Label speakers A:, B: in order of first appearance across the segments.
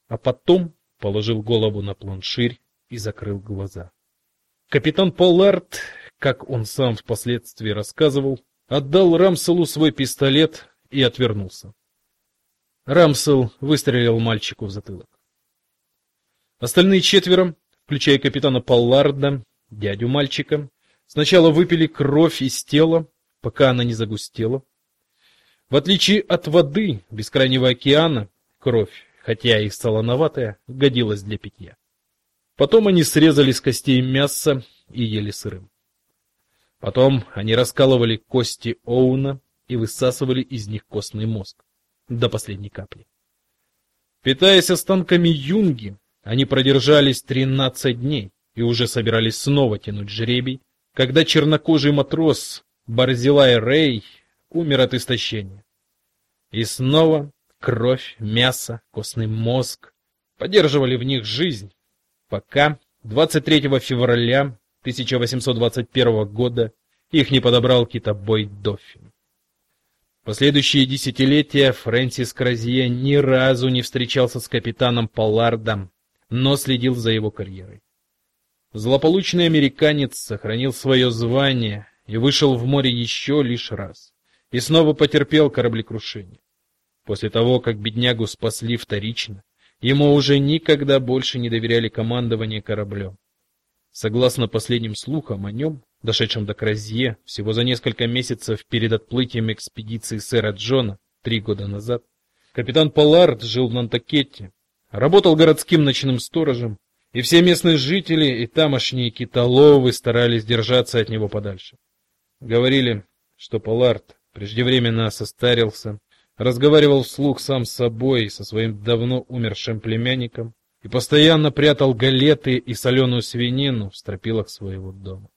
A: а потом положил голову на планширь и закрыл глаза. Капитан Поллард, как он сам впоследствии рассказывал, отдал Рамселу свой пистолет и отвернулся. Рамсел выстрелил мальчику в затылок. Остальные четверо, включая капитана Полларда, дядю мальчика, сначала выпили кровь из тела, пока она не загустела. В отличие от воды бескрайнего океана, кровь, хотя и солоноватая, годилась для питья. Потом они срезали с костей мясо и ели сырым. Потом они раскалывали кости Оуна и высасывали из них костный мозг до последней капли. Питаясь останками юнги, они продержались 13 дней и уже собирались снова тянуть жребий, когда чернокожий матрос Барзилай Рэй умер от истощения. И снова кровь, мясо, костный мозг поддерживали в них жизнь, пока 23 февраля 1821 года их не подобрал китобой Доффин. Последующие десятилетия Фрэнсис Кразье ни разу не встречался с капитаном Поллардом, но следил за его карьерой. Злополучный американец сохранил свое звание и вышел в море еще лишь раз, и снова потерпел кораблекрушение. После того, как беднягу спасли вторично, ему уже никогда больше не доверяли командование кораблем. Согласно последним слухам о нем, дошедшим до Кразье всего за несколько месяцев перед отплытием экспедиции сэра Джона 3 года назад, капитан Поллард жил в Нантакете, работал городским ночным сторожем, и все местные жители и тамошние китоловы старались держаться от него подальше. Говорили, что Поллард преждевременно состарился, разговаривал вслух сам с собой и со своим давно умершим племянником и постоянно прятал галеты и соленую свинину в стропилах своего дома.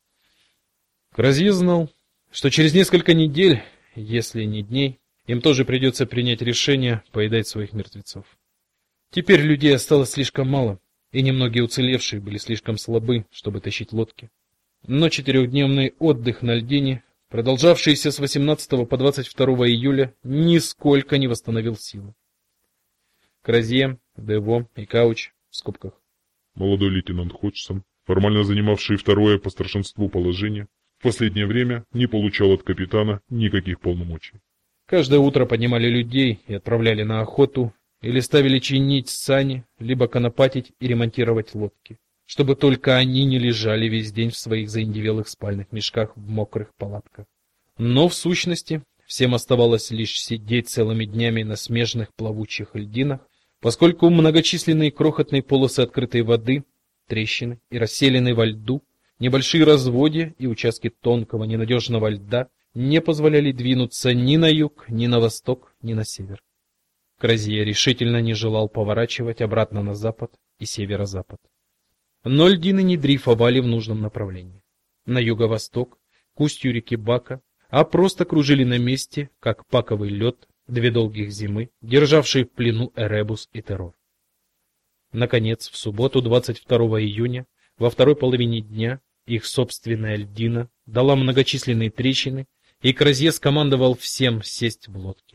A: Кразье знал, что через несколько недель, если не дней, им тоже придется принять решение поедать своих мертвецов. Теперь людей осталось слишком мало, и немногие уцелевшие были слишком слабы, чтобы тащить лодки. Но 4-дневный отдых на льдине, продолжавшийся с 18 по 22 июля, нисколько не восстановил силы. Кразье, Дево и Кауч, в скобках,
B: молодой лейтенант Ходжсон, формально занимавший второе по старшинству положение, в последнее время не получал от капитана никаких полномочий.
A: Каждое утро поднимали людей и отправляли на охоту, или ставили чинить сани, либо конопатить и ремонтировать лодки, чтобы только они не лежали весь день в своих заиндевелых спальных мешках в мокрых палатках. Но в сущности всем оставалось лишь сидеть целыми днями на смежных плавучих льдинах, поскольку многочисленные крохотные полосы открытой воды, трещины и расселенные во льду, небольшие разводья и участки тонкого ненадежного льда не позволяли двинуться ни на юг, ни на восток, ни на север. Кразье решительно не желал поворачивать обратно на запад и северо-запад. Но льдины не дрейфовали в нужном направлении, на юго-восток, к устью реки Бака, а просто кружили на месте, как паковый лед 2 долгих зимы, державшие в плену Эребус и Террор. Наконец, в субботу 22 июня, во второй половине дня, их собственная льдина дала многочисленные трещины, и Кразье скомандовал всем сесть в лодки.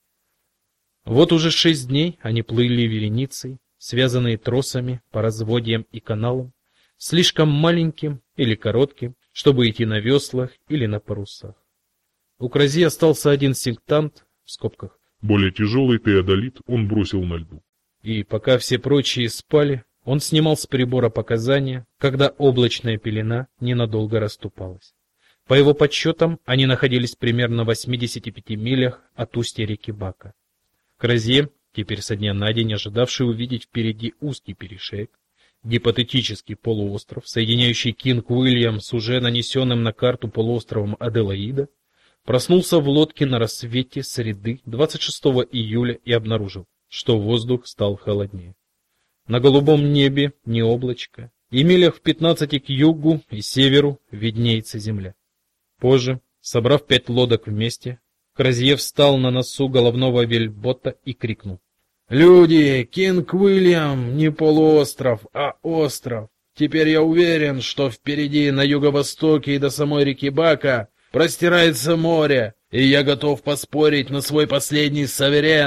A: Вот уже 6 дней они плыли вереницей, связанные тросами по разводьям и каналам, слишком маленьким или коротким, чтобы идти на веслах или на парусах. У Кразье остался один сектант, в скобках,
B: более тяжелый теодолит он бросил на льду.
A: И пока все прочие спали, он снимал с прибора показания, когда облачная пелена ненадолго расступалась. По его подсчетам, они находились примерно в 85 милях от устья реки Бака. Кразье, теперь со дня на день ожидавший увидеть впереди узкий перешеек, гипотетический полуостров, соединяющий Кинг-Уильям с уже нанесенным на карту полуостровом Аделаида, проснулся в лодке на рассвете среды 26 июля и обнаружил, что воздух стал холоднее. На голубом небе не облачко, и милях в 15 к югу и северу виднеется земля. Позже, собрав 5 лодок вместе, Кразье встал на носу головного вельбота и крикнул: «Люди, Кинг-Уильям не полуостров, а остров. Теперь я уверен, что впереди на юго-востоке и до самой реки Бака простирается море, и я готов поспорить на свой последний саверен,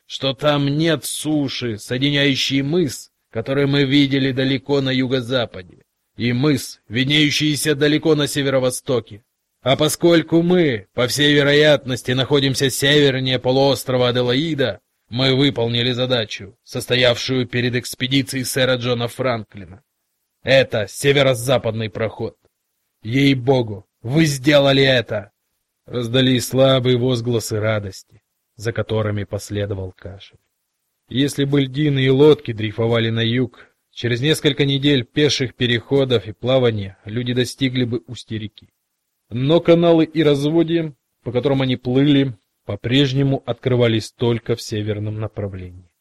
A: что там нет суши, соединяющей мыс, который мы видели далеко на юго-западе, и мыс, виднеющийся далеко на северо-востоке. А поскольку мы, по всей вероятности, находимся севернее полуострова Аделаида, мы выполнили задачу, состоявшую перед экспедицией сэра Джона Франклина. Это северо-западный проход. Ей-богу, вы сделали это! Раздались слабые возгласы радости, за которыми последовал кашель. Если бы льдины и лодки дрейфовали на юг, через несколько недель пеших переходов и плавания люди достигли бы устья реки. Но каналы и разводья, по которым они плыли, по-прежнему открывались только в северном направлении.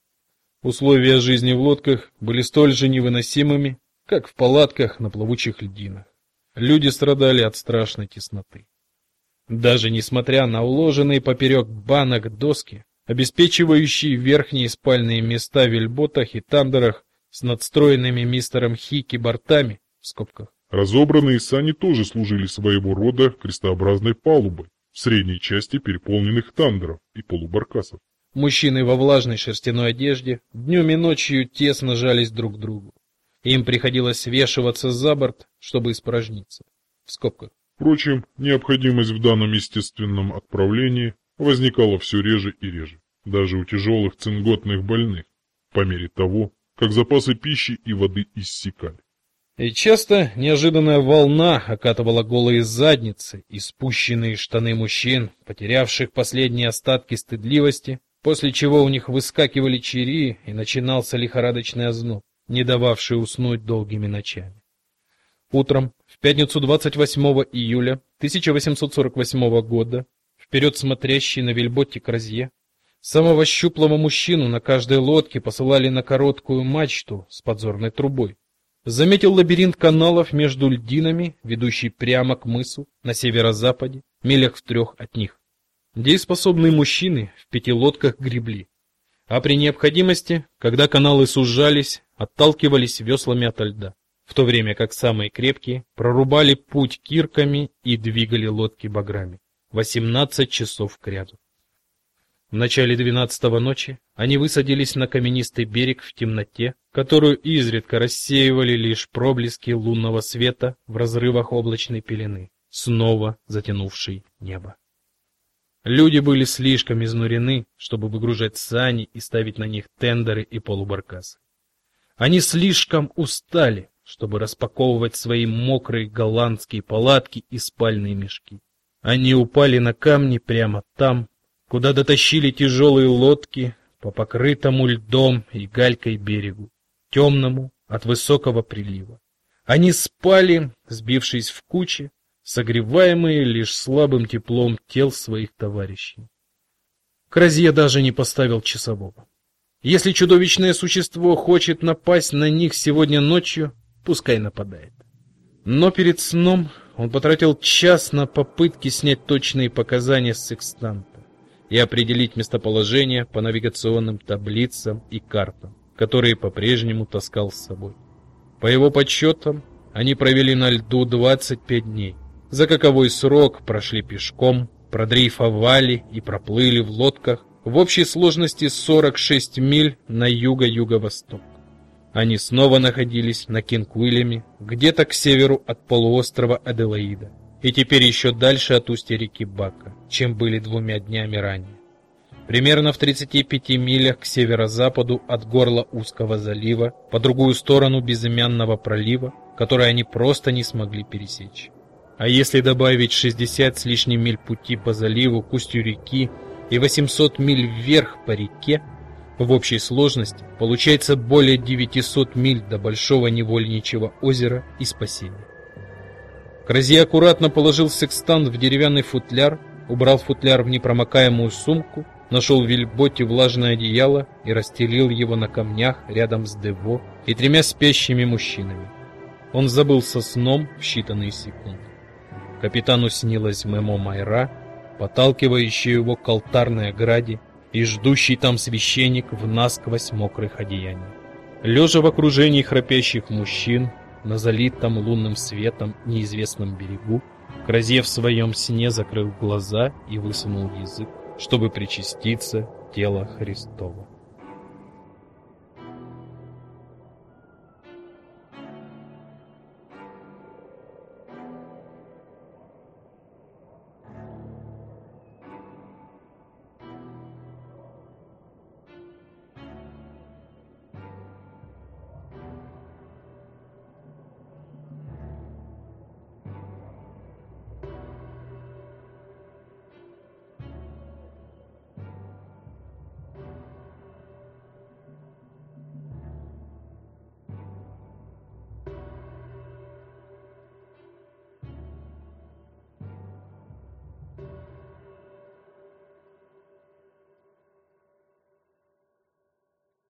A: Условия жизни в лодках были столь же невыносимыми, как в палатках на плавучих льдинах. Люди страдали от страшной тесноты. Даже несмотря на уложенные поперек банок доски, обеспечивающие верхние спальные места в вельботах и тандерах с надстроенными мистером Хики бортами, в скобках.
B: Разобранные сани тоже служили своего рода крестообразной палубой в средней части переполненных тандеров и полубаркасов.
A: Мужчины во влажной шерстяной одежде днем и ночью тесно жались друг к другу. Им приходилось свешиваться за борт, чтобы испражниться. В скобках.
B: Впрочем, необходимость в данном естественном отправлении возникала все реже и реже, даже у тяжелых цинготных больных, по мере того, как запасы пищи и воды иссякали.
A: И часто неожиданная волна окатывала голые задницы и спущенные штаны мужчин, потерявших последние остатки стыдливости, после чего у них выскакивали чери и начинался лихорадочный озноб, не дававший уснуть долгими ночами. Утром, в пятницу 28 июля 1848 года, вперед смотрящий на вельботе Кразье, самого щуплого мужчину на каждой лодке посылали на короткую мачту с подзорной трубой. Заметил лабиринт каналов между льдинами, ведущий прямо к мысу на северо-западе, милях в 3 от них. Дееспособные мужчины в 5 лодках гребли, а при необходимости, когда каналы сужались, отталкивались веслами от льда, в то время как самые крепкие прорубали путь кирками и двигали лодки баграми 18 часов кряду. В начале 12-го ночи они высадились на каменистый берег в темноте, которую изредка рассеивали лишь проблески лунного света в разрывах облачной пелены, снова затянувшей небо. Люди были слишком изнурены, чтобы выгружать сани и ставить на них тендеры и полубаркасы. Они слишком устали, чтобы распаковывать свои мокрые голландские палатки и спальные мешки. Они упали на камни прямо там, куда дотащили тяжелые лодки по покрытому льдом и галькой берегу, темному от высокого прилива. Они спали, сбившись в кучи, согреваемые лишь слабым теплом тел своих товарищей. Кразье даже не поставил часового. Если чудовищное существо хочет напасть на них сегодня ночью, пускай нападает. Но перед сном он потратил час на попытки снять точные показания с секстанта и определить местоположение по навигационным таблицам и картам, которые по-прежнему таскал с собой. По его подсчетам, они провели на льду 25 дней. За каковой срок прошли пешком, продрейфовали и проплыли в лодках в общей сложности 46 миль на юго-юго-восток. Они снова находились на Кинг-Уильяме, где-то к северу от полуострова Аделаида, и теперь еще дальше от устья реки Бака, чем были 2 днями ранее. Примерно в 35 милях к северо-западу от горла узкого залива, по другую сторону безымянного пролива, который они просто не смогли пересечь. А если добавить 60 с лишним миль пути по заливу к устью реки и 800 миль вверх по реке, в общей сложности получается более 900 миль до Большого Невольничьего озера и спасения. Кразье аккуратно положил секстант в деревянный футляр, убрал футляр в непромокаемую сумку, нашел в вельботе влажное одеяло и расстелил его на камнях рядом с Дево и 3 спящими мужчинами. Он забылся сном в считанные секунды. Капитану снилась Мемо Майра, подталкивающая его к алтарной ограде, и ждущий там священник в насквозь мокрых одеяниях. Лежа в окружении храпящих мужчин на залитом лунным светом неизвестном берегу, Кразье в своем сне закрыл глаза и высунул язык. чтобы причаститься тела Христова.